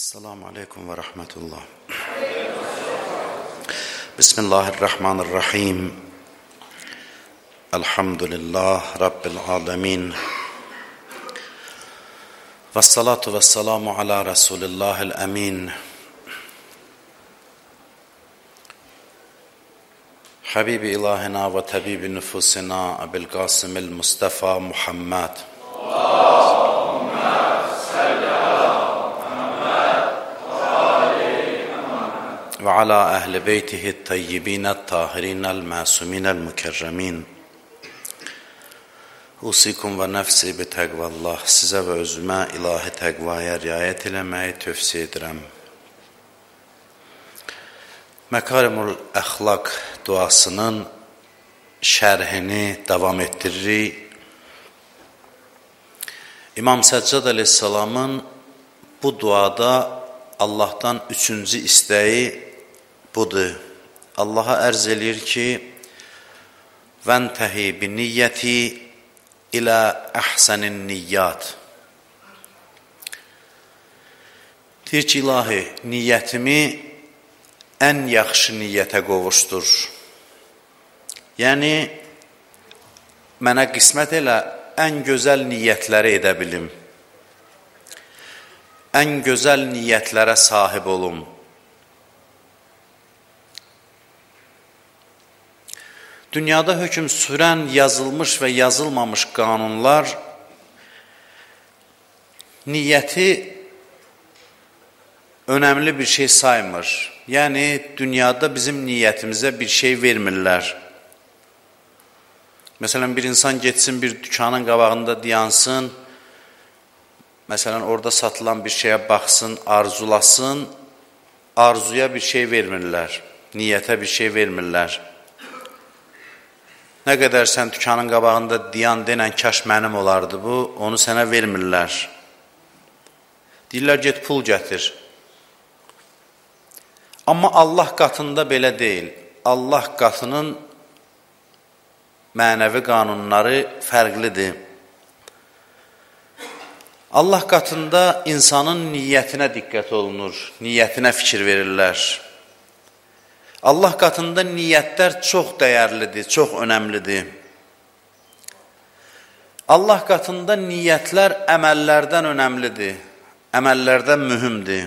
Esselamu Aleyküm ve Rahmetullah. Bismillahirrahmanirrahim. Elhamdülillah Rabbil Alemin. Vessalatu vesselamu ala Resulillahil Emin. Habibi ilahina ve tabibi nüfusina Ebil Qasimil Mustafa Muhammed. Ve ala ehli beytihi tayyibine tahirinel masuminel mükerremin. Usikum ve nefsi bi təqvallah. Sizə və özümə ilahi təqvaya riayət eləməyi tövsiyə edirəm. Məkarimul əxlaq duasının şərhini davam etdiririk. İmam Səccad əleyhissalamın bu duada Allahdan üçüncü istəyi budur. Allaha ərz eləyir ki, vəntəhi bi niyyəti ilə əhsənin niyyat. Deyir ki, ilahi, niyyətimi ən yaxşı niyyətə qovuşdur. Yəni, mənə qismət elə ən gözəl niyyətləri edə bilim. Ən gözəl niyyətlərə sahib olum. Dünyada hökm sürən yazılmış və yazılmamış qanunlar niyyəti önəmli bir şey saymır. Yəni, dünyada bizim niyyətimizə bir şey vermirlər. Məsələn, bir insan getsin, bir dükkanın qabağında dayansın, məsələn, orada satılan bir şeyə baxsın, arzulasın, arzuya bir şey vermirlər, niyyətə bir şey vermirlər. Nə qədər sən dükkanın qabağında dayan denən, kaş mənim olardı bu, onu sənə vermirlər. Deyirlər, get pul gətir. Amma Allah qatında belə deyil. Allah qatının mənəvi qanunları fərqlidir. Allah qatında insanın niyyətinə diqqət olunur, niyyətinə fikir verirlər. Allah qatında niyyətlər çox dəyərlidir, çox önəmlidir. Allah qatında niyyətlər əməllərdən önəmlidir, əməllərdən mühümdir.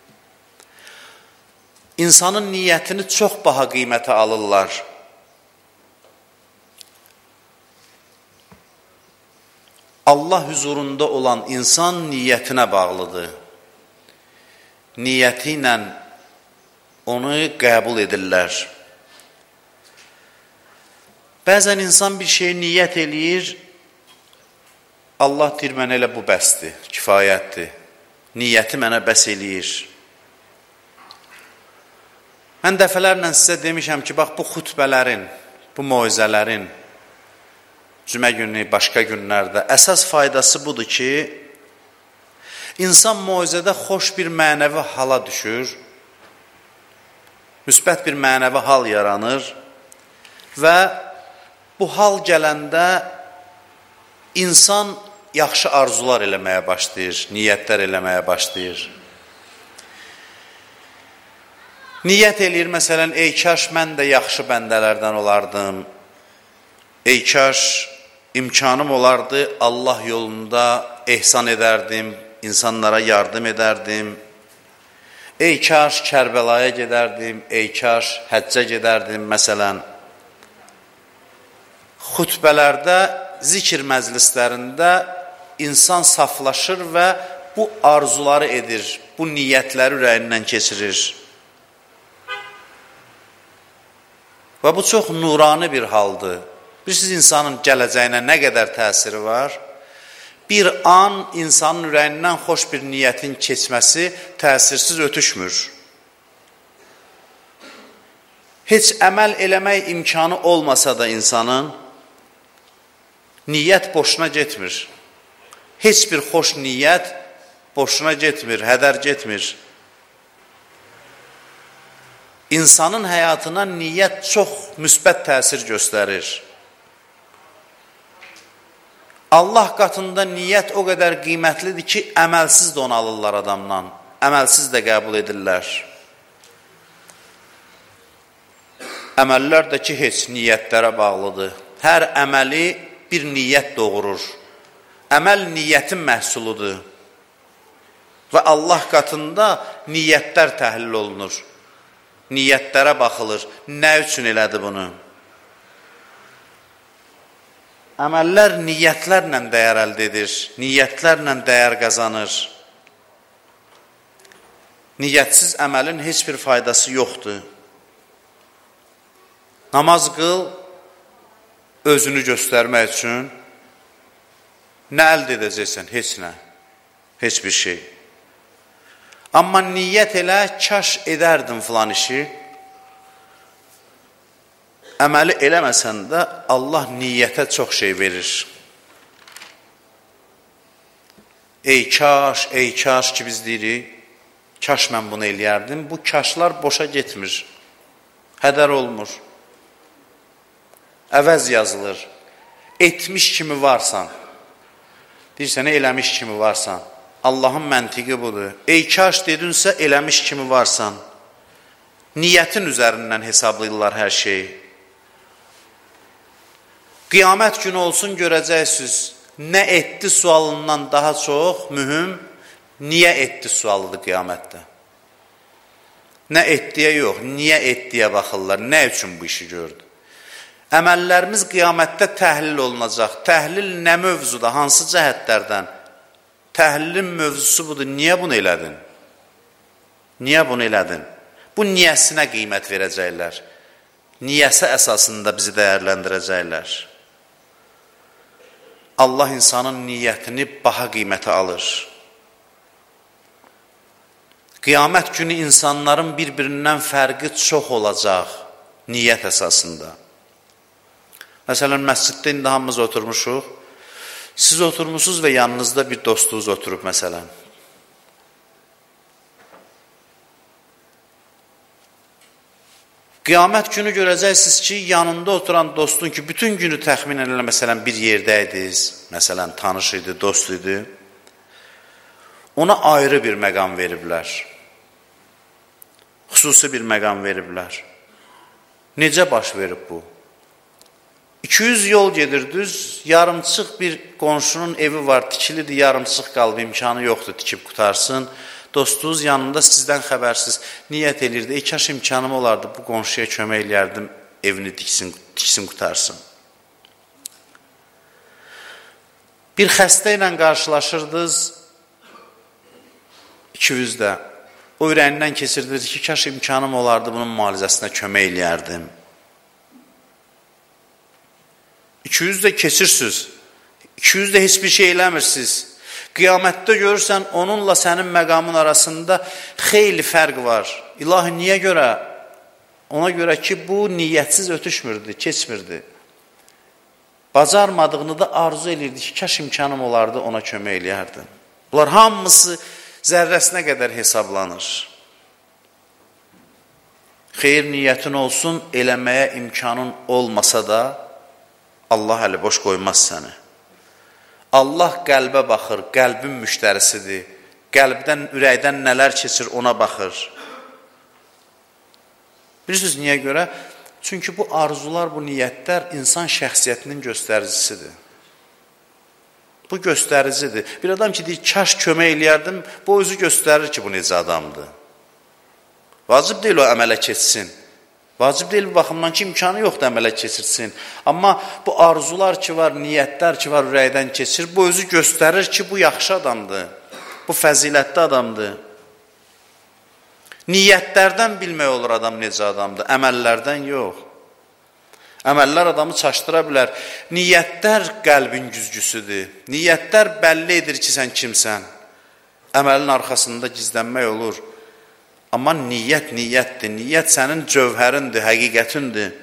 İnsanın niyyətini çox baha qiymətə alırlar. Allah huzurunda olan insan niyyətinə bağlıdır. Niyyəti ilə onu qəbul edirlər. Bəzən insan bir şey niyyət eləyir, Allah deyir, mənə elə bu bəsdir, kifayətdir. Niyyəti mənə bəs eləyir. Mən dəfələrlə sizə demişəm ki, bax bu xütbələrin, bu moizələrin, cümə günü, başqa günlərdə əsas faydası budur ki, insan moizədə xoş bir mənəvi hala düşür, müsbət bir mənəvi hal yaranır və bu hal gələndə insan yaxşı arzular eləməyə başlayır, niyyətlər eləməyə başlayır. Niyyət eləyir, məsələn, ey kaş mən də yaxşı bəndələrdən olardım, ey kaş imkanım olardı, Allah yolunda ehsan edərdim, insanlara yardım edərdim. Ey kaş Kərbəlaya gedərdim, ey kaş həccə gedərdim, məsələn. Xütbələrdə, zikr məclislərində insan saflaşır və bu arzuları edir, bu niyyətləri ürəyindən keçirir. Və bu çox nurani bir haldır. Bilirsiniz, insanın gələcəyinə nə qədər təsiri var? Bir an insanın ürəyindən xoş bir niyyətin keçməsi təsirsiz ötüşmür. Heç əməl eləmək imkanı olmasa da insanın, niyyət boşuna getmir. Heç bir xoş niyyət boşuna getmir, hədər getmir. İnsanın həyatına niyyət çox müsbət təsir göstərir. Allah qatında niyyət o qədər qiymətlidir ki, əməlsiz də onu alırlar adamdan. əməlsiz də qəbul edirlər. Əməllər də ki, heç niyyətlərə bağlıdır. Hər əməli bir niyyət doğurur. Əməl niyyətin məhsuludur. Və Allah qatında niyyətlər təhlil olunur. Niyyətlərə baxılır. Nə üçün elədi bunu? Əməllər niyyətlərlə dəyər əldə edir. Niyyətlərlə dəyər qazanır. Niyyətsiz əməlin heç bir faydası yoxdur. Namaz qıl, özünü göstərmək üçün nə əldə edəcəksən? Heç nə, heç bir şey. Amma niyyət elə, kaş edərdin filan işi, əməli eləməsən də Allah niyyətə çox şey verir. Ey kaş ki biz deyirik, kaş mən bunu eləyərdim, bu kaşlar boşa getmir, hədər olmur. Əvəz yazılır. Etmiş kimi varsan. Deyirsən, eləmiş kimi varsan. Allahın məntiqi budur. Ey kaş dedinsə, eləmiş kimi varsan. Niyyətin üzərindən hesablayırlar hər şeyi. Qiyamət günü olsun görəcəksiniz. Nə etdi sualından daha çox mühüm, niyə etdi sualıdır qiyamətdə. Nə etdiyə yox, niyə etdiyə baxırlar. Nə üçün bu işi gördü? Əməllərimiz qiyamətdə təhlil olunacaq. Təhlil nə mövzuda, hansı cəhətlərdən? Təhlilin mövzusu budur. Niyə bunu elədin? Niyə bunu elədin? Bu niyəsinə qiymət verəcəklər. Niyəsə əsasında bizi dəyərləndirəcəklər. Allah insanın niyyətini baha qiymətə alır. Qiyamət günü insanların bir-birindən fərqi çox olacaq niyyət əsasında. Məsələn, məsciddə indi hamımız oturmuşuq. Siz oturmuşsunuz və yanınızda bir dostunuz oturub, məsələn. Qiyamət günü görəcəksiniz ki, yanında oturan dostun ki, bütün günü təxminən elə, məsələn, bir yerdəydiniz, məsələn, tanış idi, dost idi, ona ayrı bir məqam veriblər. Xüsusi bir məqam veriblər. Necə baş verib bu? 200 yol gedirdiniz, yarımçıq bir qonşunun evi var, tikilidir, yarımçıq qalıb, imkanı yoxdur, tikib qutarsın. Dostunuz yanında sizdən xəbərsiz niyyət edirdi, kaş imkanım olardı, bu qonşuya kömək eləyərdim, evini tiksin qutarsın. Bir xəstə ilə qarşılaşırdınız, 200-də, o ürəyindən keçirdirdi ki, kaş imkanım olardı, bunun müalicəsinə kömək eləyərdim. 200 də keçirsiniz, 200 də heç bir şey eləmirsiniz. Qiyamətdə görürsən, onunla sənin məqamın arasında xeyli fərq var. İlahi, niyə görə? Ona görə ki, bu niyyətsiz ötüşmürdü, keçmirdi. Bacarmadığını da arzu edirdi ki, kaş imkanım olardı, ona kömək eləyərdim. Bunlar hamısı zərrəsinə qədər hesablanır. Xeyir niyyətin olsun, eləməyə imkanın olmasa da, Allah əli boş qoymaz səni. Allah qəlbə baxır, qəlbin müştərisidir. Qəlbdən, ürəkdən nələr keçir, ona baxır. Bilirsiniz, niyə görə? Çünki bu arzular, bu niyyətlər insan şəxsiyyətinin göstəricisidir. Bu göstəricidir. Bir adam ki, deyir, kaş kömək eləyərdim, bu özü göstərir ki, bu necə adamdır. Vacib deyil o əmələ keçsin. Vacib deyil bu baxımdan ki, imkanı yoxdur əmələ keçirsin. Amma bu arzular ki var, niyyətlər ki var, ürəkdən keçir, bu özü göstərir ki, bu yaxşı adamdır, bu fəzilətli adamdır. Niyyətlərdən bilmək olur adam necə adamdır, əməllərdən yox. Əməllər adamı çaşdıra bilər. Niyyətlər qəlbin güzgüsüdür. Niyyətlər bəlli edir ki, sən kimsən. Əməlin arxasında gizlənmək olur. Amma niyyət niyyətdir. Niyyət sənin cövhərindir, həqiqətindir.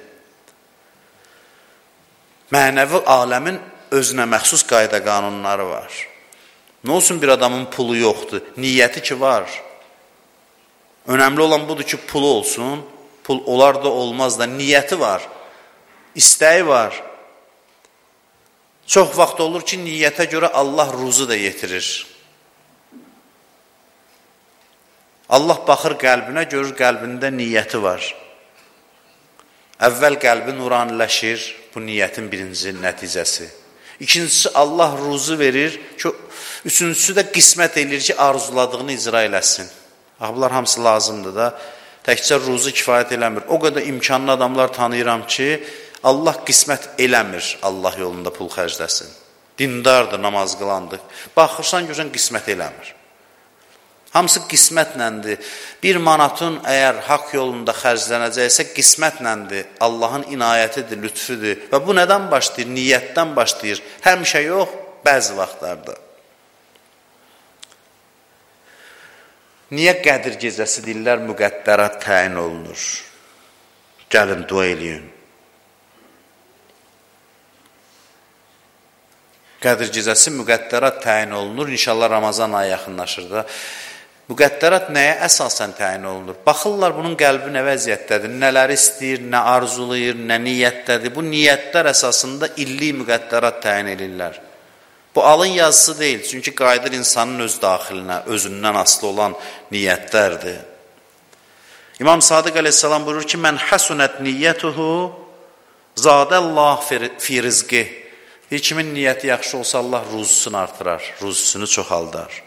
Mənəvi aləmin özünə məxsus qayda qanunları var. Nə olsun bir adamın pulu yoxdur, niyyəti ki var. Önəmli olan budur ki, pulu olsun, pul olar da olmaz da, niyyəti var, istəyi var. Çox vaxt olur ki, niyyətə görə Allah ruzu da yetirir. Allah baxır qəlbinə, görür qəlbində niyyəti var. Əvvəl qəlbi nuraniləşir, bu niyyətin birinci nəticəsi. İkincisi, Allah ruzu verir, üçüncüsü də qismət edir ki, arzuladığını icra eləsin. Bunlar hamısı lazımdır da, təkcə ruzu kifayət eləmir. O qədər imkanlı adamlar tanıyıram ki, Allah qismət eləmir, Allah yolunda pul xərcləsin. Dindardır, namaz qılandır. Baxırsan, görsən, qismət eləmir. Hamısı qismətnəndir. 1 manatın əgər haqq yolunda xərclənəcəksə, qismətnəndir. Allahın inayətidir, lütfüdür. Və bu nədən başlayır? Niyyətdən başlayır. Həmişə yox, bəzi vaxtlarda. Niyə Qədir gecəsi deyirlər, müqəddərat təyin olunur? Gəlin, dua eləyin. Qədir gecəsi müqəddərat təyin olunur. İnşallah Ramazan ayı yaxınlaşır da. Müqəddərat nəyə əsasən təyin olunur? Baxırlar bunun qəlbi nə vəziyyətdədir, nələr istəyir, nə arzulayır, nə niyyətdədir. Bu niyyətlər əsasında illik müqəddərat təyin edirlər. Bu alın yazısı deyil, çünki qayıdır insanın öz daxilinə, özündən asılı olan niyyətlərdir. İmam Sadiq əleyhissalam buyurur ki, mən həsunət niyyətuhu zadəllah fi rizqi. Bir kimin niyyəti yaxşı olsa Allah ruzusunu artırar, ruzusunu çoxaldar.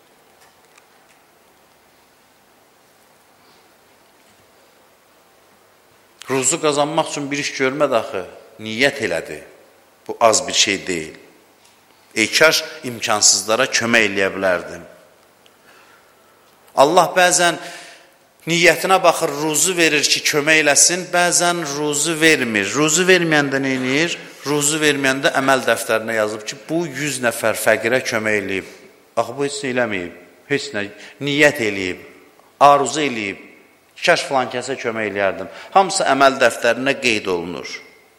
Ruzu qazanmaq üçün bir iş görmədi axı, niyyət elədi. Bu az bir şey deyil. Kaş imkansızlara kömək eləyə bilərdim. Allah bəzən niyyətinə baxır, ruzu verir ki, kömək eləsin, bəzən ruzu vermir. Ruzu verməyəndə nə eləyir? Ruzu verməyəndə əməl dəftərinə yazıb ki, bu 100 nəfər fəqirə kömək eləyib. Axı, bu heç nə eləməyib, heç nə, niyyət eləyib, arzu eləyib. Kaş filan kəsə kömək eləyərdim. Hamısı əməl dəftərinə qeyd olunur.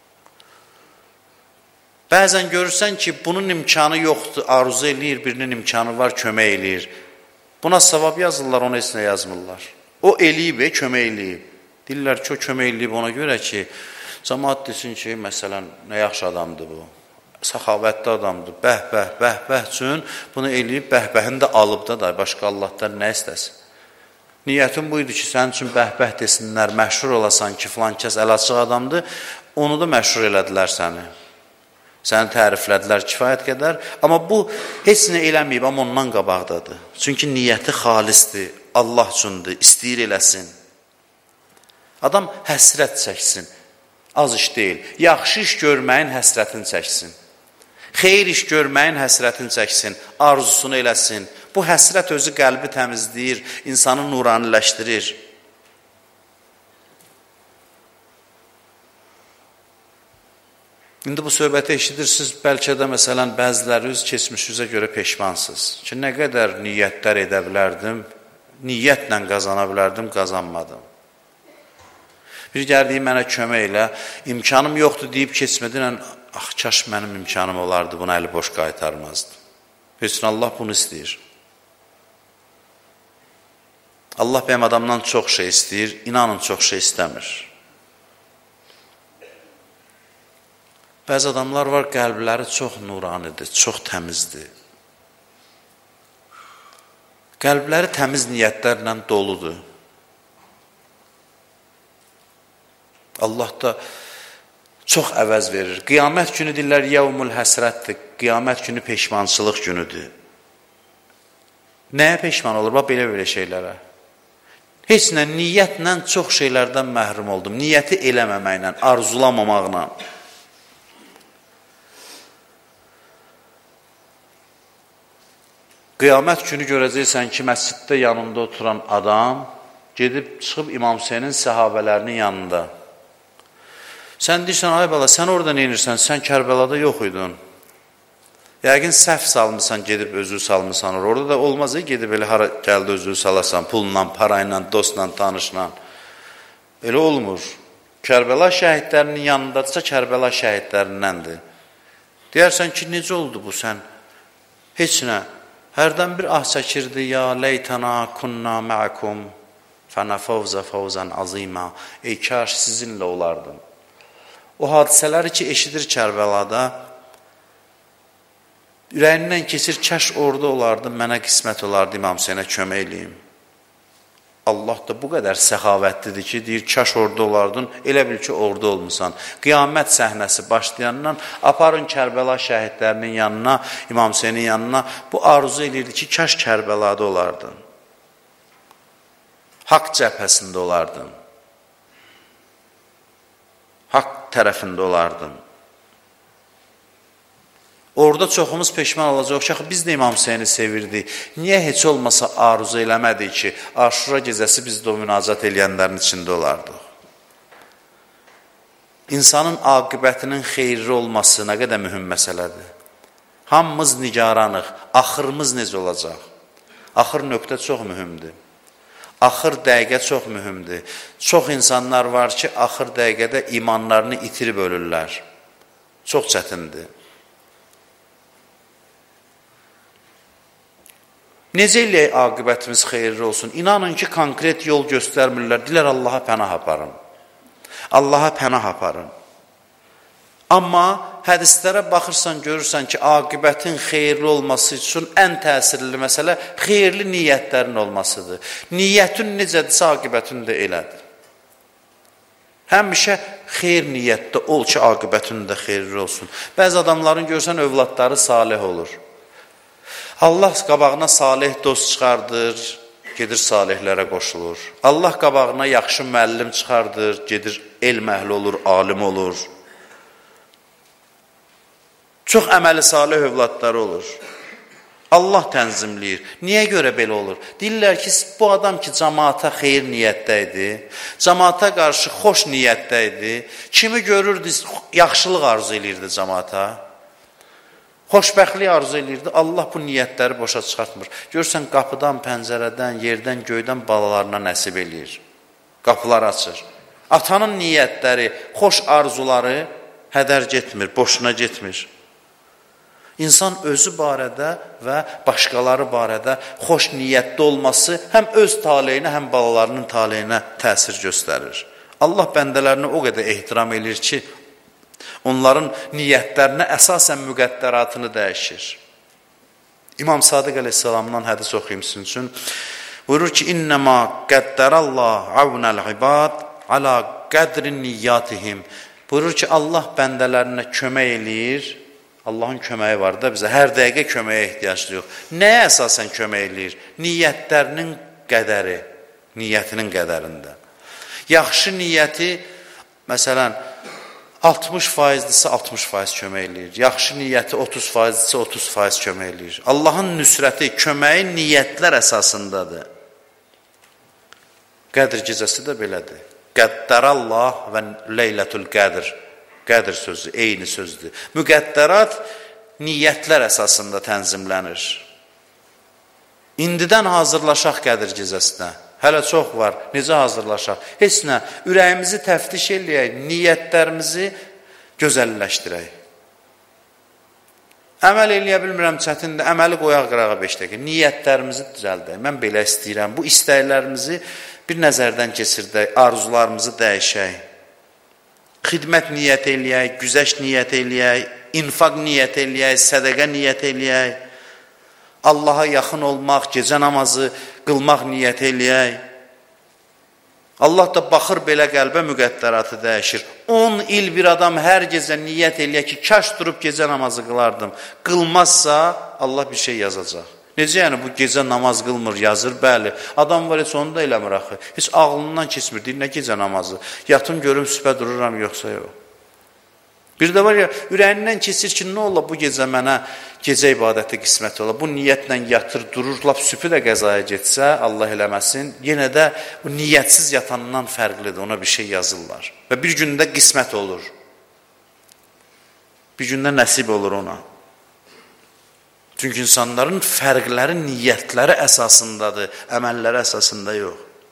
Bəzən görürsən ki, bunun imkanı yoxdur, arzu eləyir, birinin imkanı var, kömək eləyir. Buna savab yazırlar, ona heç nə yazmırlar. O eləyib, kömək eləyib. Deyirlər ki, o kömək eləyib ona görə ki, cəmaat desin ki, məsələn, nə yaxşı adamdır bu, səxavətli adamdır, bəh üçün bunu eləyib, bəhbəhini də alıb da, başqa Allahdan nə istəsin? Niyyətin buydu ki, sənin üçün bəh desinlər, məşhur olasan ki, filan kəs əl açıq adamdır, onu da məşhur elədilər səni. Səni təriflədilər kifayət qədər, amma bu heç nə eləməyib, amma ondan qabaqdadır. Çünki niyyəti xalisdir, Allah üçündür, istəyir eləsin. Adam həsrət çəksin, az iş deyil, yaxşı iş görməyin həsrətini çəksin. Xeyir iş görməyin həsrətini çəksin, arzusunu eləsin. Bu həsrət özü qəlbi təmizləyir, insanı nuraniləşdirir. İndi bu söhbəti eşidirsiniz, bəlkə də məsələn bəziləri öz keçmişinizə görə peşmansınız. Ki, nə qədər niyyətlər edə bilərdim, niyyətlə qazana bilərdim, qazanmadım. Bir gəldiyi mənə kömək elə, imkanım yoxdur deyib keçmədən, kaş mənim imkanım olardı, bunu əli boş qaytarmazdı. Heç Allah bunu istəyir. Allah bəyəm adamdan çox şey istəyir, inanın çox şey istəmir. Bəzi adamlar var, qəlbləri çox nuranidir, çox təmizdir. Qəlbləri təmiz niyyətlərlə doludur. Allah da çox əvəz verir. Qiyamət günü deyirlər, yevmul həsrətdir, qiyamət günü peşmançılıq günüdür. Nəyə peşman olur? Bax, belə şeylərə. Heç nə, niyyətlə çox şeylərdən məhrum oldum. Niyyəti eləməməklə, arzulamamaqla. Qiyamət günü görəcəksən ki, məsciddə yanında oturan adam gedib çıxıb İmam Hüseynin səhabələrinin yanında. Sən deyirsən, ay bala, sən orada neynirsən? Sən Kərbəlada yox idin. Yəqin səhv salmısan, gedib özü salmısan. Orada da olmaz, gedib elə hara gəldi özü salasan, pulla, parayla, dostla, tanışla. Elə olmur. Kərbəla şəhidlərinin yanındadırsa, Kərbəla şəhidlərindəndir. Deyərsən ki, necə oldu bu sən? Heç nə. Hərdən bir ah çəkirdi, ya leytana kunna ma'akum fənəfavzə favzən azima. Ey kaş sizinlə olardım. O hadisələri ki, eşidir Kərbəlada, ürəyindən keçir, kəş orada olardım, mənə qismət olardı, İmam Hüseynə kömək eləyim. Allah da bu qədər səxavətlidir ki, deyir, kaş orada olardın, elə bil ki, orada olmusan. Qiyamət səhnəsi başlayandan aparın Kərbəla şəhidlərinin yanına, İmam Hüseynin yanına, bu arzu edirdi ki, kaş Kərbəlada olardın. Haqq cəbhəsində olardın. Haqq tərəfində olardın. Orada çoxumuz peşman olacaq ki, biz də İmam Hüseyni sevirdik. Niyə heç olmasa arzu eləmədik ki, Aşura gecəsi biz də o münacat eləyənlərin içində olardıq? İnsanın aqibətinin xeyirli olması nə qədər mühüm məsələdir. Hamımız nigaranıq, axırımız necə olacaq? Axır nöqtə çox mühümdür. Axır dəqiqə çox mühümdür. Çox insanlar var ki, axır dəqiqədə imanlarını itirib ölürlər. Çox çətindir. Necə eləyək aqibətimiz xeyirli olsun? İnanın ki, konkret yol göstərmirlər. Dilər Allaha pənah aparın. Allaha pənah aparın. Amma hədislərə baxırsan, görürsən ki, aqibətin xeyirli olması üçün ən təsirli məsələ xeyirli niyyətlərin olmasıdır. Niyyətin necədirsə, aqibətin də elədir. Həmişə xeyir niyyətdə ol ki, aqibətin də xeyirli olsun. Bəzi adamların görsən, övladları salih olur. Allah qabağına salih dost çıxardır, gedir salihlərə qoşulur. Allah qabağına yaxşı müəllim çıxardır, gedir elm əhli olur, alim olur. Çox əməli salih övladları olur. Allah tənzimləyir. Niyə görə belə olur? Deyirlər ki, bu adam ki, cəmaata xeyir niyyətdə idi, cəmaata qarşı xoş niyyətdə idi, kimi görürdü, yaxşılıq arzu edirdi cəmaata. Xoşbəxtlik arzu edirdi, Allah bu niyyətləri boşa çıxartmır. Görürsən, qapıdan, pəncərədən, yerdən, göydən balalarına nəsib eləyir. Qapılar açır. Atanın niyyətləri, xoş arzuları hədər getmir, boşuna getmir. İnsan özü barədə və başqaları barədə xoş niyyətli olması həm öz taleyinə, həm balalarının taleyinə təsir göstərir. Allah bəndələrini o qədər ehtiram edir ki, onların niyyətlərinə əsasən müqəddəratını dəyişir. İmam Sadiq əleyhissalamdan hədis oxuyum sizin üçün. Buyurur ki, İnnəmə qəddərəllah avnəl ibad alə qədrin niyyatihim. Buyurur ki, Allah bəndələrinə kömək eləyir. Allahın köməyi var da bizə, hər dəqiqə köməyə ehtiyaclı yox. Nəyə əsasən kömək eləyir? Niyyətlərinin qədəri, niyyətinin qədərində. Yaxşı niyyəti, məsələn, 60%dirsə 60% kömək eləyir. Yaxşı niyyəti 30%dirsə 30% kömək eləyir. Allahın nüsrəti, köməyi niyyətlər əsasındadır. Qədr gecəsi də belədir. Qəddərəllah və leylətül qədr. Qədr sözü, eyni sözdür. Müqəddərat niyyətlər əsasında tənzimlənir. İndidən hazırlaşaq Qədr gecəsinə. Hələ çox var. Necə hazırlaşaq? Heç nə. Ürəyimizi təftiş eləyək, niyyətlərimizi gözəlləşdirək. Əməl eləyə bilmirəm, çətindir. Əməli qoyaq qırağa 5 dəqiqə. Niyyətlərimizi düzəldək. Mən belə istəyirəm. Bu istəklərimizi bir nəzərdən keçirdək, arzularımızı dəyişək. Xidmət niyyət eləyək, güzəş niyyət eləyək, infaq niyyət eləyək, sədəqə niyyət eləyək, Allaha yaxın olmaq, gecə namazı qılmaq niyyət eləyək. Allah da baxır belə qəlbə müqəddəratı dəyişir. 10 il bir adam hər gecə niyyət eləyək ki, kaş durub gecə namazı qılardım. Qılmazsa Allah bir şey yazacaq. Necə yəni bu gecə namaz qılmır, yazır, bəli. Adam var, heç onu da eləmir axı. Heç ağlından keçmir, deyir, nə gecə namazı? Yatım görüm, sübhə dururam, yoxsa yox. Bir də var ya, ürəyindən keçir ki, nə ola bu gecə mənə gecə ibadəti qismət ola. Bu niyyətlə yatır, durur, lap sübhü də qəzaya getsə, Allah eləməsin, yenə də bu niyyətsiz yatandan fərqlidir, ona bir şey yazırlar. Və bir gündə qismət olur. Bir gündə nəsib olur ona. Çünki insanların fərqləri, niyyətləri əsasındadır, əməlləri əsasında yox.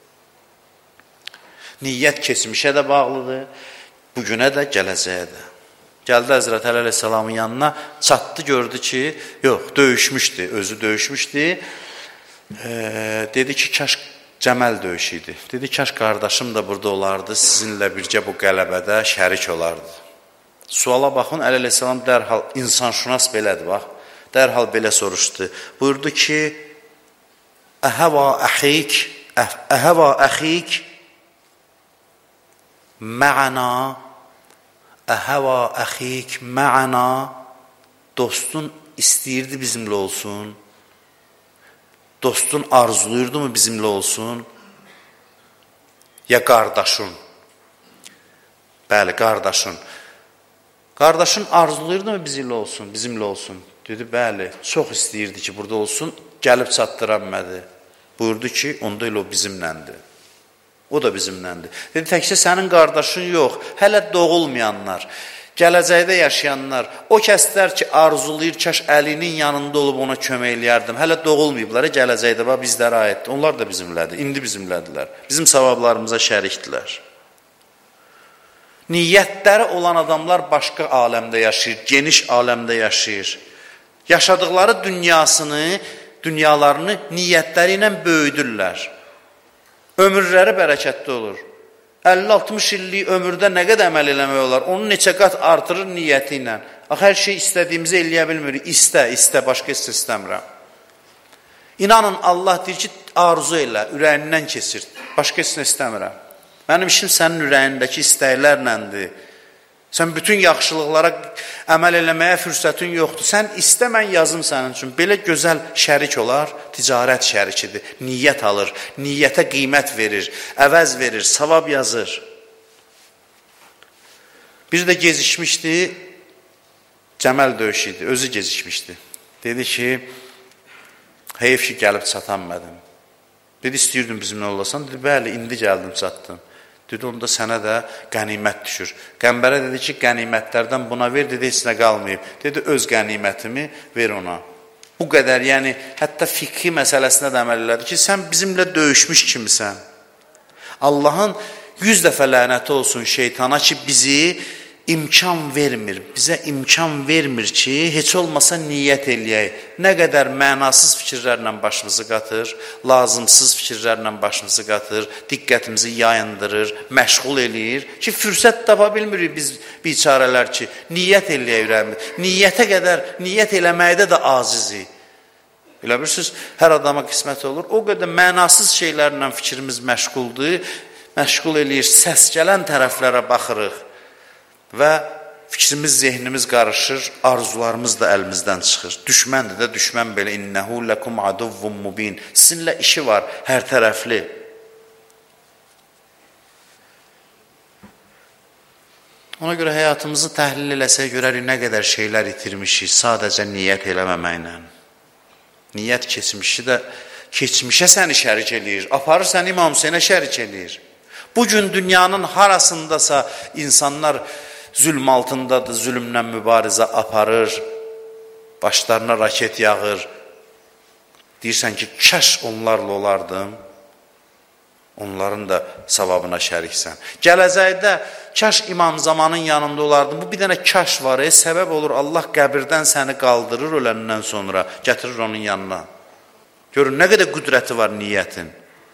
Niyyət keçmişə də bağlıdır, bugünə də, gələcəyə də. Gəldi Həzrət Əli əleyhissalamın yanına, çatdı, gördü ki, yox, döyüşmüşdü, özü döyüşmüşdü. Dedi ki, kaş Cəməl döyüşü idi. Dedi, kaş qardaşım da burada olardı, sizinlə bircə bu qələbədə şərik olardı. Suala baxın, Əli əleyhissalam dərhal, insanşünas belədir, bax. Dərhal belə soruşdu. Buyurdu ki, Əhəvə əxik Əhəva əxik mə'ana, əhəva əxik mə'ana, dostun istəyirdi bizimlə olsun, dostun arzuluyurdu mu bizimlə olsun, ya qardaşın, bəli, qardaşın, qardaşın arzuluyurdu mu bizimlə olsun, dedi, bəli, çox istəyirdi ki, burada olsun, gəlib çatdıranmədi, buyurdu ki, onda elə o bizimləndir, o da bizimləndir, dedi, təkcə sənin qardaşın yox, hələ doğulmayanlar, gələcəkdə yaşayanlar, o kəslər ki, arzulayır, kaş əlinin yanında olub ona kömək eləyərdim, hələ doğulmayıblar, gələcəkdə bizlərə aiddir, onlar da bizimlədir, indi bizimlədilər, bizim savablarımıza şərikdilər. Niyyətləri olan adamlar başqa aləmdə yaşayır, geniş aləmdə yaşayır. Yaşadıkları dünyalarını niyyətləri ilə böyüdürlər. Ömürləri bərəkətli olur. 50-60 illik ömürdə nə qədər əməl eləmək olar? Onu neçə qat artırır niyyəti ilə. Hər şey istədiyimizi eləyə bilmirik. İstə, başqa istəmirəm. İnanın, Allah deyir ki, arzu elə, ürəyindən keçir. Başqa istəmirəm. Mənim işim sənin ürəyindəki istəklərləndir. Sən bütün yaxşılıqlara əməl eləməyə fürsətin yoxdur. Sən istə, mən yazım sənin üçün. Belə gözəl şərik olar, ticarət şərikidir. Niyyət alır, niyyətə qiymət verir, əvəz verir, savab yazır. Bir də gecikmişdi, Cəməl döyüş idi, özü gecikmişdi. Dedi ki, heyf ki, gəlib çatanmədim. Dedi, istəyirdim bizimlə olasan. Dedi, bəli, indi gəldim, çatdım. Dedi, onda sənə də qənimət düşür. Qəmbərə dedi ki, qənimətlərdən buna ver, dedi, heç nə qalmayıb. Dedi, öz qənimətimi ver ona. Bu qədər, yəni, hətta fiqhi məsələsinə də əməl elədi ki, sən bizimlə döyüşmüş kimisən. Allahın 100 dəfə lənəti olsun şeytana ki, bizi imkan vermir, bizə imkan vermir ki, heç olmasa niyyət eləyək. Nə qədər mənasız fikirlərlə başımızı qatır, lazımsız fikirlərlə başımızı qatır, diqqətimizi yayındırır, məşğul eləyir ki, fürsət tapa bilmirik biz biçarələr ki, niyyət eləyək ürəyimiz. Niyyətə qədər, niyyət eləməkdə də acizik. Elə bilirsiniz, hər adama qismət olur, o qədər mənasız şeylərlə fikrimiz məşğuldur, məşğul eləyir, səs gələn tərəflərə baxırıq. Və fikrimiz, zehnimiz qarışır, arzularımız da əlimizdən çıxır. Düşməndir də, düşmən belə, innəhu ləkum aduvvun mubin. Sizinlə işi var, hər tərəfli. Ona görə həyatımızı təhlil eləsək görərik, nə qədər şeylər itirmişik, sadəcə niyyət eləməməklə. Niyyət keçmişə səni şərik eləyir, aparır səni İmam Hüseynə şərik eləyir. Bugün dünyanın harasındasa insanlar zülm altındadır, zülmlə mübarizə aparır, başlarına raket yağır. Deyirsən ki, kaş onlarla olardım, onların da savabına şəriksən. Gələcəkdə kaş İmam Zamanın yanında olardım, bu bir dənə kaş var, səbəb olur, Allah qəbirdən səni qaldırır öləndən sonra, gətirir onun yanına. Görün, nə qədər qüdrəti var niyyətin.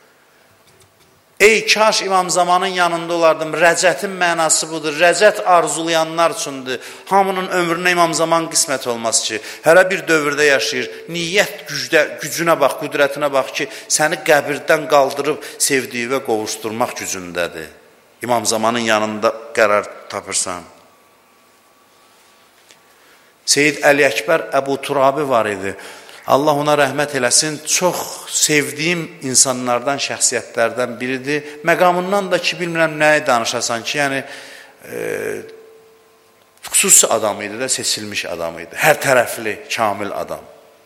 Ey kaş İmam Zamanın yanında olardım, rəcətin mənası budur, rəcət arzulayanlar üçündür. Hamının ömrünə İmam Zaman qismət olmaz ki, hələ bir dövrdə yaşayır, niyyət gücünə bax, qüdrətinə bax ki, səni qəbirdən qaldırıb sevdiyi və qovuşturmaq gücündədir. İmam Zamanın yanında qərar tapırsan. Seyyid Əli Əkbər Əbu Turabi var idi. Allah ona rəhmət eləsin, çox sevdiyim insanlardan, şəxsiyyətlərdən biridir. Məqamından da ki, bilmirəm nəyi danışasan ki, yəni xüsusi adam idi də, seçilmiş adam idi. Hər tərəfli, kamil adam.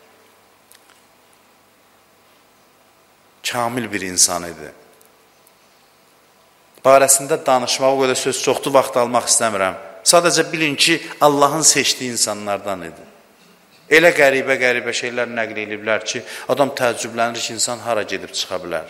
Kamil bir insan idi. Barəsində danışmaq o qədər söz çoxdur, vaxt almaq istəmirəm. Sadəcə bilin ki, Allahın seçdiyi insanlardan idi. Elə qəribə şeylər nəql ediblər ki, adam təəccüblənir ki, insan hara gedib çıxa bilər.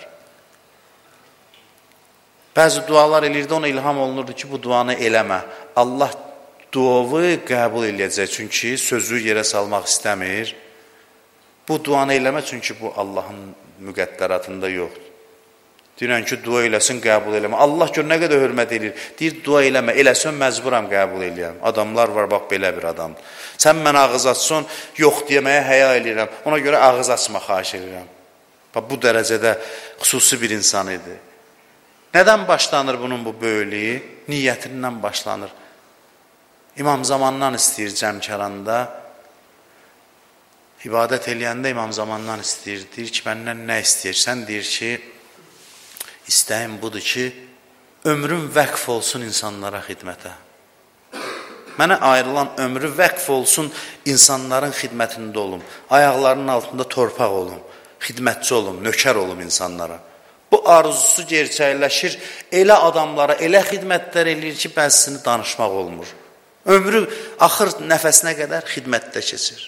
Bəzi dualar eləyirdi, ona ilham olunurdu ki, bu duanı eləmə. Allah duavı qəbul eləyəcək, çünki sözü yerə salmaq istəmir. Bu duanı eləmə, çünki bu Allahın müqəddəratında yoxdur. Deyirən ki, dua eləsin, qəbul eləmə. Allah gör, nə qədər hörmət eləyir. Deyir, dua eləmə, eləsən məcburam qəbul eləyəm. Adamlar var, bax, belə bir adam. Sən mən ağız açsan, yox deməyə həya eləyirəm. Ona görə ağız açma, xahiş eləyirəm. Bu dərəcədə xüsusi bir insan idi. Nədən başlanır bunun bu böyüklüyü? Niyyətindən başlanır. İmam Zamandan istəyir Cəmkəranda. İbadət eləyəndə İmam Zamandan istəyir. Deyir ki, məndən nə istəyirsən? Deyir ki, istəyim budur ki, ömrüm vəqf olsun insanlara xidmətə. Mənə ayrılan ömrü vəqf olsun insanların xidmətində olum. Ayaqlarının altında torpaq olum. Xidmətçi olum, nökər olum insanlara. Bu arzusu gerçəkləşir. Elə adamlara, elə xidmətlər eləyir ki, bəzisini danışmaq olmur. Ömrü axır nəfəsinə qədər xidmətdə keçir.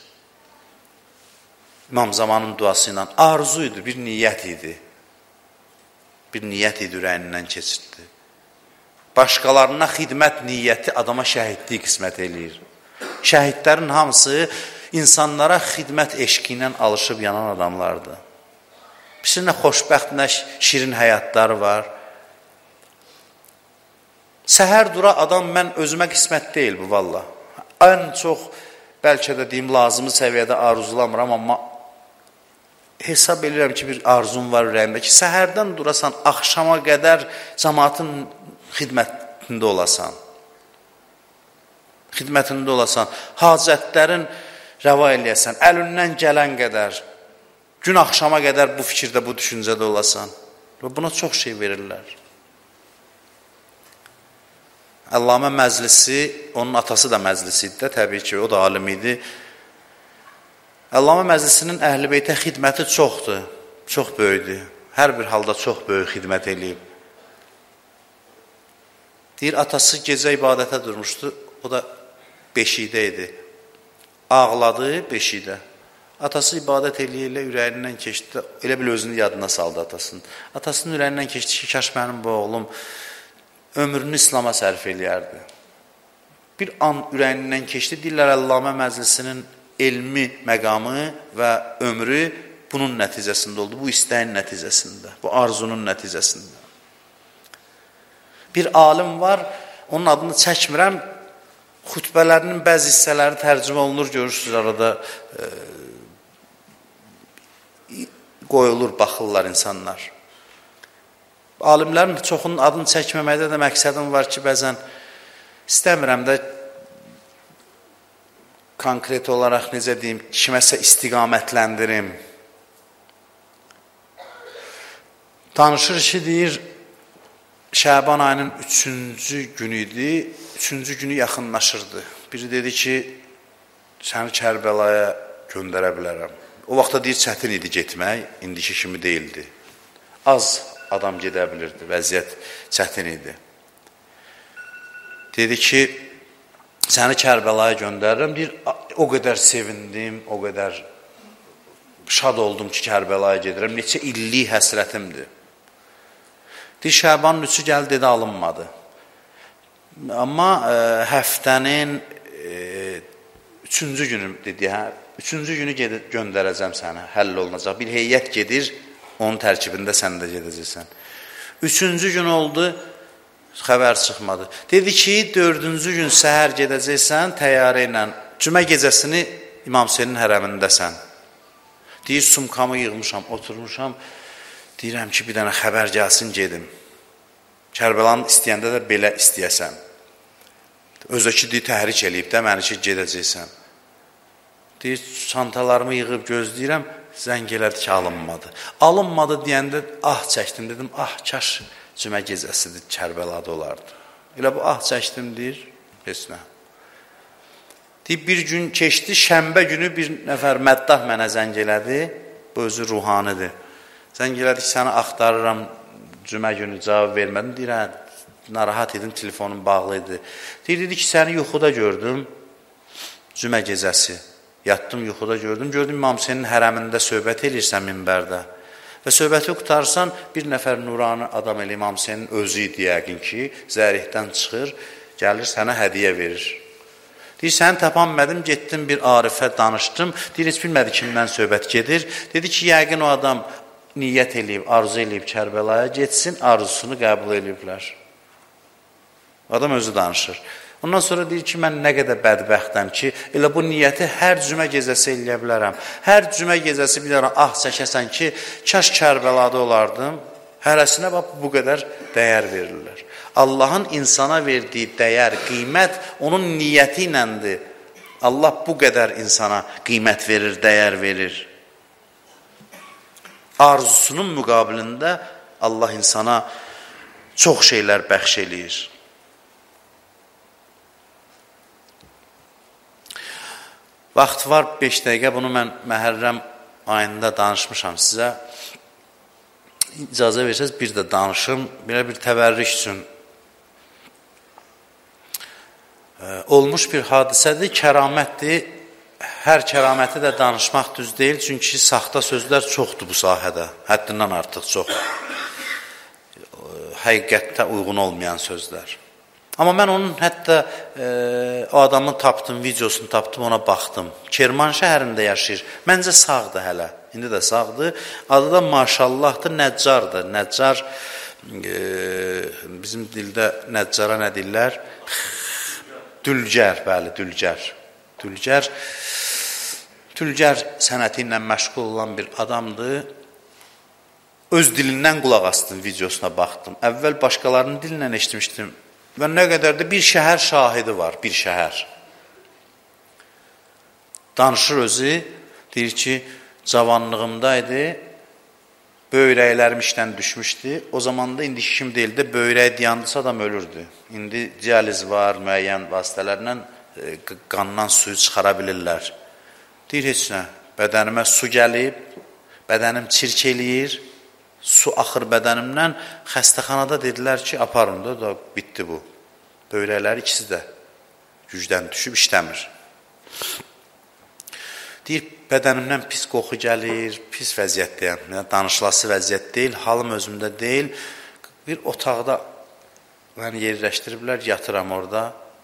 İmam Zamanın duası ilə arzu idi, bir niyyət idi. Bir niyyət idi, ürəyindən keçirdi. Başqalarına xidmət niyyəti adama şəhidlik qismət eləyir. Şəhidlərin hamısı insanlara xidmət eşqi ilə alışıb yanan adamlardır. Birisində xoşbəxt, nə şirin həyatları var. Səhər dura adam, mən özümə qismət deyil bu, valla. Ən çox, bəlkə də deyim, lazımı səviyyədə arzulamıram, amma hesab edirəm ki, bir arzum var ürəyimdə ki, səhərdən durasan, axşama qədər cəmaatın xidmətində olasan. Xidmətində olasan, hacətlərin rəva eləyəsən, əlindən gələn qədər, gün axşama qədər bu fikirdə, bu düşüncədə olasan. Buna çox şey verirlər. Əllamə Məclisi, onun atası da məclisi idi də, təbii ki, o da alim idi. Əllamə Məclisinin Əhl-i Beytə xidməti çoxdur, çox böyükdür. Hər bir halda çox böyük xidmət eləyib. Deyir, atası gecə ibadətə durmuşdu, o da beşikdə idi. Ağladı beşikdə. Atası ibadət eləyə ürəyindən keçdi, elə bil özünü yadına saldı atasının. Atasının ürəyindən keçdi ki, kaş mənim bu oğlum ömrünü İslama sərf eləyərdi. Bir an ürəyindən keçdi, deyirlər Əllamə Məclisinin elmi məqamı və ömrü bunun nəticəsində oldu, bu istəyin nəticəsində, bu arzunun nəticəsində. Bir alim var, onun adını çəkmirəm, xütbələrinin bəzi hissələri tərcümə olunur, görürsünüz arada qoyulur, baxırlar insanlar. Alimlərin çoxunun adını çəkməməkdə də məqsədim var ki, bəzən istəmirəm də konkret olaraq, necə deyim, kiməsə istiqamətləndirim. Danışır ki, deyir, Şəban ayının 3-cü günü idi, 3-cü günü yaxınlaşırdı. Biri dedi ki, səni Kərbəlaya göndərə bilərəm. O vaxtda deyir, çətin idi getmək, indiki kimi deyildi. Az adam gedə bilirdi, vəziyyət çətin idi. Dedi ki, səni Kərbəlaya göndərirəm, deyir, o qədər sevindim, o qədər şad oldum ki, Kərbəlaya gedirəm, neçə illik həsrətimdir. Deyir, Şəbanın 3-cü gəldi, dedi, alınmadı. Amma həftənin 3-cü günü, dedi, 3-cü günü göndərəcəm səni, həll olunacaq. Bir heyət gedir, onun tərkibində sən də gedəcəksən. 3-cü gün oldu, xəbər çıxmadı. Dedi ki, 4-cü gün səhər gedəcəksən təyyarə ilə, cümə gecəsini İmam Hüseynin hərəmindəsən. Deyir, sumkamı yığmışam, oturmuşam, deyirəm ki, bir dənə xəbər gəlsin, gedim. Kərbəlanı istəyəndə də belə istəyəsən. Özü ki, deyir, təhrik eləyib də, məni ki, gedəcəksən. Deyir, çantalarımı yığıb gözləyirəm, zəng elədi ki, alınmadı. Alınmadı deyəndə ah çəkdim, dedim, ah, kaş cümə gecəsidir, Kərbəlada olardı. Elə bu ah çəkdim, deyir, heç nə. Deyir, bir gün keçdi, şənbə günü bir nəfər məddah mənə zəng elədi, bu özü ruhanidir. Zəng elədi ki, səni axtarıram, cümə günü cavab vermədim, deyir, narahat edim, telefonum bağlı idi. Deyir, dedi ki, səni yuxuda gördüm, cümə gecəsi. Yatdım, yuxuda gördüm İmam Hüseynin hərəmində söhbət eləyirsən minbərdə. Və söhbəti qutarsan, bir nəfər nurani adam elə İmam Hüseynin özü idi yəqin ki, zərihdən çıxır, gəlir, sənə hədiyyə verir. Deyir, səni təpanmədim, getdim bir arifə danışdım, deyir, heç bilmədi kimdən söhbət gedir. Dedi ki, yəqin o adam niyyət eləyib, arzu eləyib Kərbəlaya getsin, arzusunu qəbul eləyiblər. Adam özü danışır. Ondan sonra deyir ki, mən nə qədər bədbəxtəm ki, elə bu niyyəti hər cümə gecəsi eləyə bilərəm. Hər cümə gecəsi bilərəm, çəkəsən ki, kaş Kərbəlada olardım. Hərəsinə bu qədər dəyər verirlər. Allahın insana verdiyi dəyər, qiymət onun niyyəti iləndir. Allah bu qədər insana qiymət verir, dəyər verir. Arzusunun müqabilində Allah insana çox şeylər bəxş eləyir. Vaxt var 5 dəqiqə, bunu mən Məhərrəm ayında danışmışam sizə. İcazə versəz bir də danışım, bir təvərrük üçün. Olmuş bir hadisədir, kəramətdir. Hər kəraməti də danışmaq düz deyil, çünki saxta sözlər çoxdur bu sahədə, həddindən artıq çox. Həqiqətdə uyğun olmayan sözlər. Amma mən onun hətta o adamı tapdım, videosunu tapdım, ona baxdım. Kerman şəhərində yaşayır. Məncə sağdır hələ. İndi də sağdır. Adı da maşallahdır, Nəccardır. Nəccar, bizim dildə Nəccara nə deyirlər? Dülgər, bəli, Dülgər. Dülgər sənəti ilə məşğul olan bir adamdır. Öz dilindən qulaq astım, videosuna baxdım. Əvvəl başqalarının dilindən eşitmişdim. Və nə qədər də bir şəhər şahidi var, bir şəhər. Danışır özü, deyir ki, cavanlığımdaydı, böyrəklərim işdən düşmüşdü. O zaman da indi kim deyil də, böyrək dayandısa adam ölürdü. İndi dializ var, müəyyən vasitələrlə qandan suyu çıxara bilirlər. Deyir, heç nə, bədənimə su gəlib, bədənim çirk eləyir, su axır bədənimdən, xəstəxanada dedilər ki, aparın da, bitdi bu. Böyrəkləri ikisi də gücdən düşüb, işləmir. Deyir, bədənimdən pis qoxu gəlir, pis vəziyyətdəyəm. Yəni, danışılası vəziyyət deyil, halım özümdə deyil. Bir otaqda məni yerləşdiriblər, yatıram orada.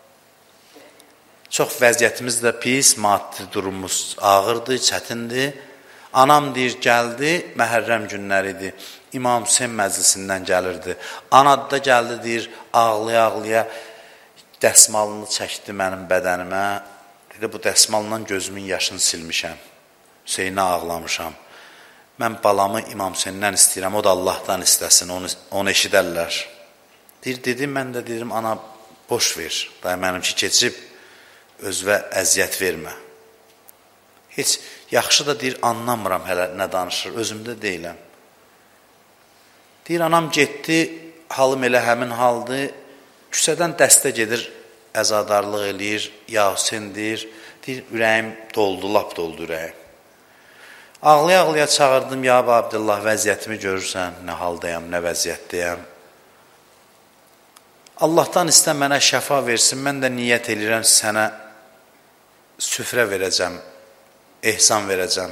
Çox vəziyyətimiz də pis, maddi durumumuz ağırdır, çətindir. Anam deyir, gəldi, Məhərrəm günləri idi, İmam Hüseyin məclisindən gəlirdi. Anad da gəldi, deyir, ağlaya-ağlaya dəsmalını çəkdi mənim bədənimə. Dedi, bu dəsmalla gözümün yaşını silmişəm, Hüseyinə ağlamışam. Mən balamı İmam Hüseyindən istəyirəm, o da Allahdan istəsin, onu eşidərlər. Deyir, dedim, mən də dedim, ana, boş ver, day mənimki keçib, özvə əziyyət vermə. Heç yaxşı da deyir, anlamıram hələ nə danışır, özümdə deyiləm. Deyir, anam getdi, halım elə həmin haldır, küçədən dəstə gedir, əzadarlıq eləyir, ya Hüseyin deyir, ürəyim doldu, lap doldu ürəyim. Ağlaya-ağlaya çağırdım, ya Abdullah, vəziyyətimi görürsən, nə haldayam, nə vəziyyətdəyəm. Allahdan istə mənə şəfa versin, mən də niyyət eləyirəm, sənə süfrə verəcəm, ehsan verəcəm.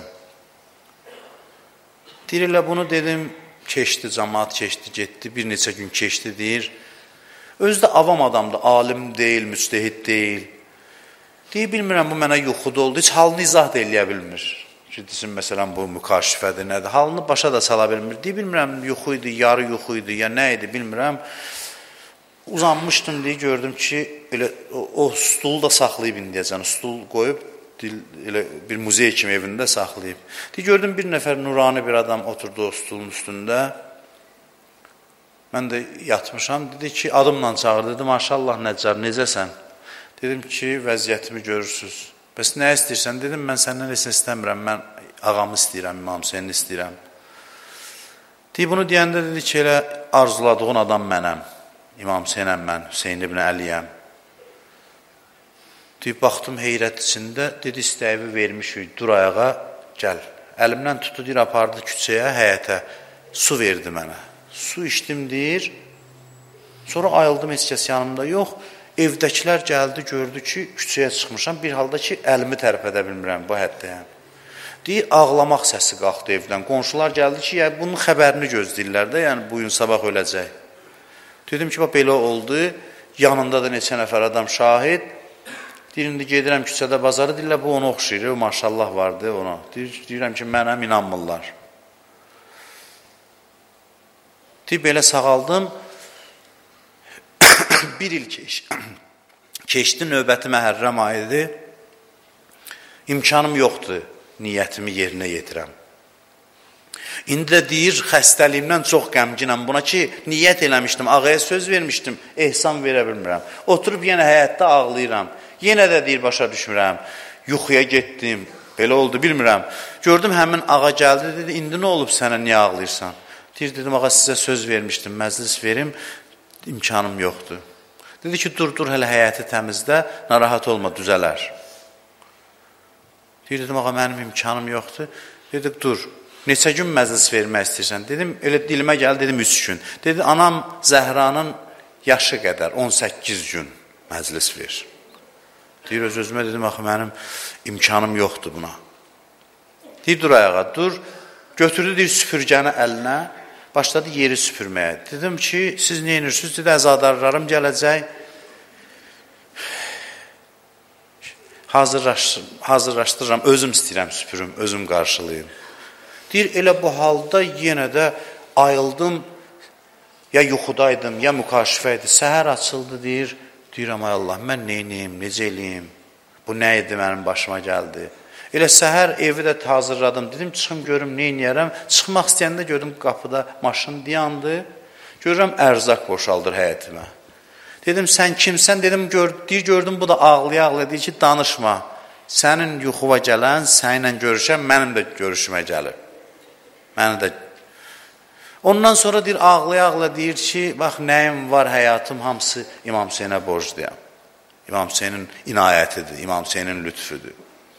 Deyir, elə bunu dedim, keçdi, cəmaat keçdi, getdi, bir neçə gün keçdi, deyir. Özü də avam adamdır, alim deyil, müctəhid deyil. Deyir, bilmirəm, bu mənə yuxuda oldu, heç halını izah da eləyə bilmir. Ciddisin, məsələn, bu mükaşifədir, nədir, halını başa da sala bilmir. Deyir, bilmirəm, yuxu idi, yarı yuxu idi, ya nə idi, bilmirəm. Uzanmışdım, deyir, gördüm ki, elə, o stulu da saxlayıb indiyəcən, stul qoyub, elə bir muzey kimi evində saxlayıb. Deyir, gördüm, bir nəfər nurani bir adam oturdu o stulun üstündə. Mən də yatmışam, dedi ki, adımla çağır, dedim, maşallah Nəccar, necəsən? Dedim ki, vəziyyətimi görürsünüz. Bəs nə istəyirsən? Dedim, mən səndən heç istəmirəm, mən ağamı istəyirəm, İmam Hüseyini istəyirəm. Deyir, bunu deyəndə dedi ki, elə arzuladığın adam mənəm, İmam Hüseynəm mən, Hüseyin ibn Əliyəm. Deyir, baxdım heyrət içində, dedi, istəyimi vermişik, dur ayağa, gəl. Əlimdən tutdu, deyir, apardı küçəyə, həyətə, su verdi mənə. Su içdim, deyir, sonra ayıldım, heç kəs yanımda yox. Evdəkilər gəldi, gördü ki, küçəyə çıxmışam, bir halda ki, əlimi tərpədə bilmirəm bu həddəyəm. Deyir, ağlamaq səsi qalxdı evdən. Qonşular gəldi ki, bunun xəbərini gözləyirlər də, yəni bugün sabah öləcək. Dedim ki, belə oldu, yanında da neçə nəfər adam şahid. Deyir, indi gedirəm küçədə bazarı, deyirlər, bu onu oxşayır, maşallah vardı ona. Deyirəm ki, mənəm, inanmırlar. Deyir, belə sağaldım, bir il Keçdi növbəti Məhərrəm ayıdır. İmkanım yoxdur, niyyətimi yerinə yetirəm. İndi də deyir, xəstəliyimdən çox qəmginəm buna ki, niyyət eləmişdim, ağaya söz vermişdim, ehsan verə bilmirəm. Oturub yenə həyatda ağlayıram. Yenə də deyir, başa düşmürəm. Yuxuya getdim, belə oldu, bilmirəm. Gördüm, həmin ağa gəldi, dedi, indi nə olub sənə, niyə ağlayırsan? Deyir, dedim, ağa sizə söz vermişdim, məclis verim, imkanım yoxdur. Dedi ki, dur, hələ həyəti təmizdə, narahat olma, düzələr. Deyir, dedim, ağa, mənim imkanım yoxdur. Dedik, dur, neçə gün məclis vermək istəyirsən? Dedim, elə dilimə gəldi, dedim, 3 gün. Dedi, anam Zəhranın yaşı qədər, 18 gün məclis ver. Deyir, öz-özümə dedim, axı, mənim imkanım yoxdur buna. Deyir, dur ayağa, dur. Götürdü, deyir, süpürgəni əlinə, başladı yeri süpürməyə. Dedim ki, siz nə edirsiniz? Dedi, əzadarlarım gələcək. Hazırlaşdırıram, özüm istəyirəm süpürüm, özüm qarşılayım. Deyir, elə bu halda yenə də ayıldım, ya yuxudaydım, ya mükaşifə idi. Səhər açıldı, deyirəm, ay Allah, mən neyniyim, necə eləyim? Bu nə idi, mənim başıma gəldi? Elə səhər evi də hazırladım, dedim, çıxım görüm, neyniyərəm? Çıxmaq istəyəndə gördüm, qapıda maşın dayandı, görürəm, ərzaq boşaldır həyətimə. Dedim, sən kimsən? Dedim, gördüm, bu da ağlaya-ağlaya deyir ki, danışma. Sənin yuxuva gələn, səninlə görüşən, mənim də görüşümə gəlir. Məni də. Ondan sonra deyir, ağlaya-ağlaya deyir ki, bax, nəyim var, həyatım, hamısı İmam Hüseynə borcluyam. İmam Hüseynin inayətidir, İmam Hüseynin lütfüdür.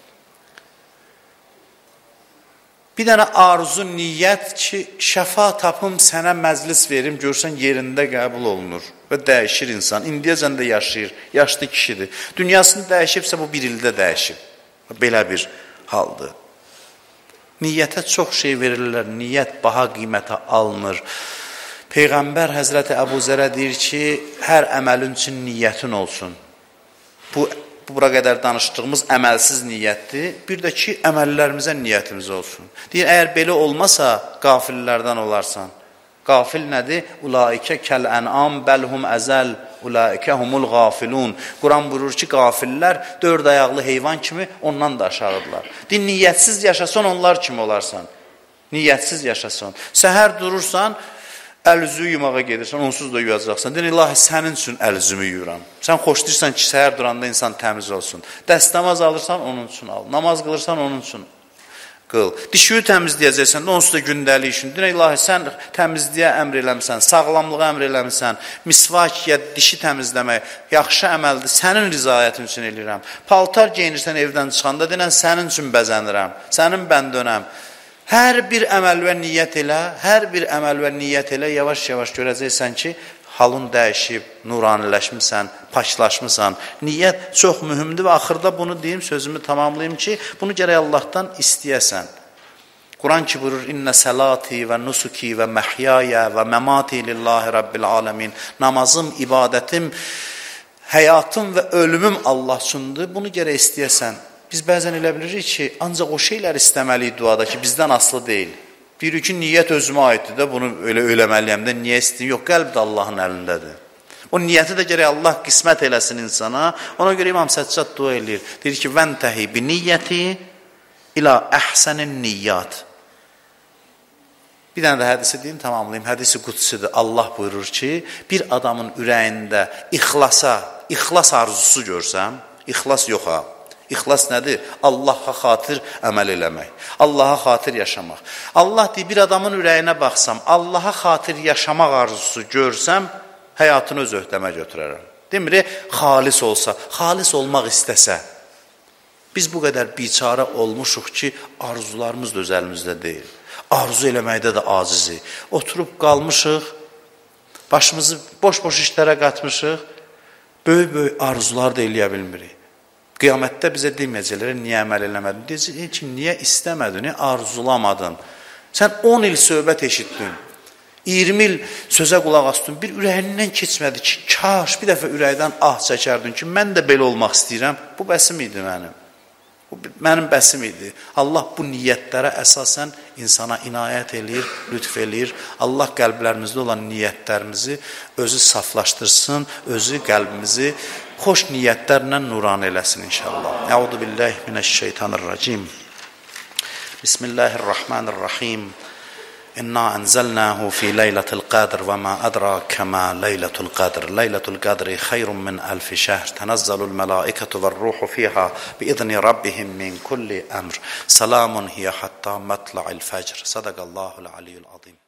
Bir dənə arzu, niyyət ki, şəfa tapım, sənə məclis verim, görsən yerində qəbul olunur və dəyişir insan. İndiyəcən də yaşayır, yaşlı kişidir. Dünyasını dəyişibsə, bu bir ildə dəyişib. Belə bir haldır. Niyyətə çox şey verirlər, niyyət baha qiymətə alınır. Peyğəmbər Həzrəti Əbu Zərə deyir ki, hər əməlin üçün niyyətin olsun. Bura qədər danışdığımız əməlsiz niyyətdir. Bir də ki, əməllərimizə niyyətimiz olsun. Deyir, əgər belə olmasa, qafillərdən olarsan. Qafil nədir? Ulaikə kəl-ən'am bəlhum əzəl, ulaikə humul qafilun. Quran buyurur ki, qafillər 4 ayaqlı heyvan kimi ondan da aşağıdırlar. Deyir, niyyətsiz yaşasan, onlar kimi olarsan. Niyyətsiz yaşasan. Səhər durursan, əl-üzü yumağa gedirsən, onsuz da yuyacaqsan. Deyir, ilahi, sənin üçün əl-üzümü yuyuram. Sən xoşlayırsan ki, səhər duranda insan təmiz olsun. Dəstəmaz alırsan, onun üçün al. Namaz qılırsan, onun üçün qıl. Dişiyi təmizləyəcəksən, onsuz da gündəlik üçün. Deyir, ilahi, sən təmizliyə əmr eləmişsən, sağlamlığa əmr eləmişsən, misvak ya dişi təmizləmək, yaxşı əməldir, sənin rizayətin üçün eləyirəm. Paltar geyinirsən evdən çıxanda, deyirən, sənin üçün bəzənirəm, sənin bəndönəm. Hər bir əməl və niyyət elə, hər bir əməl və niyyət elə, yavaş-yavaş görəcəksən ki, halın dəyişib, nuraniləşmirsən, paçlaşmısan. Niyyət çox mühümdür və axırda bunu deyim, sözümü tamamlayayım ki, bunu gərək Allahdan istəyəsən. Quran ki buyurur, İnnə səlati və nusuki və məhyaya və məmati lillahi rabbil aləmin. Namazım, ibadətim, həyatım və ölümüm Allah üçündür, bunu gərək istəyəsən. Biz bəzən elə bilirik ki, ancaq o şeylər istəməliyik duada ki, bizdən asılı deyil. Deyirik ki, niyyət özümə aiddir də, bunu elə eləməliyəm də, niyə istəyim? Yox, qəlb də Allahın əlindədir. O niyyəti də gərək Allah qismət eləsin insana. Ona görə İmam Səccad dua eləyir. Deyir ki, vəntəhi bi niyyəti ilə əhsənin niyyat. Bir dənə də hədisi deyim, tamamlayayım. Hədisi qudsidir. Allah buyurur ki, bir adamın ürəyində ixlas arzusu görsəm, ixlas yox ha. İxlas nədir? Allaha xatir əməl eləmək. Allaha xatir yaşamaq. Allah deyir, bir adamın ürəyinə baxsam, Allaha xatir yaşamaq arzusu görsəm, həyatını öz öhdəmə götürərəm. Demir, xalis olsa, xalis olmaq istəsə. Biz bu qədər biçara olmuşuq ki, arzularımız da öz əlimizdə deyil. Arzu eləməkdə də acizi. Oturub qalmışıq, başımızı boş-boş işlərə qatmışıq, böyük-böyük arzular da eləyə bilmirik. Qiyamətdə bizə deməyəcəklər, niyə əməl eləmədin? Deyəcək ki, niyə istəmədin, niyə arzulamadın? Sən 10 il söhbət eşitdin, 20 il sözə qulaq astın, bir ürəyindən keçmədi ki, kaş bir dəfə ürəkdən ah çəkərdin ki, mən də belə olmaq istəyirəm, bu bəsim idi mənim. Mənim bəsim idi. Allah bu niyyətlərə əsasən insana inayət eləyir, lütf eləyir. Allah qəlblərimizdə olan niyyətlərimizi özü saflaşdırsın, özü qəlbimizi xoş niyyətlərlə nuran eləsin inşallah. Əuzu billahi minəşşeytanirracim. Bismillahirrahmanirrahim. İnna enzelnahu fi leyletil qadr ve ma adrake ma leyletul qadr. Leyletul qadri hayrun min alfi şehr. Tenazzalul melaiketu ve ruhu fiha biizni rabbihim min kulli emr. Selamun hiye hatta matla'il fecr. Sadakallahul aliyyul azim.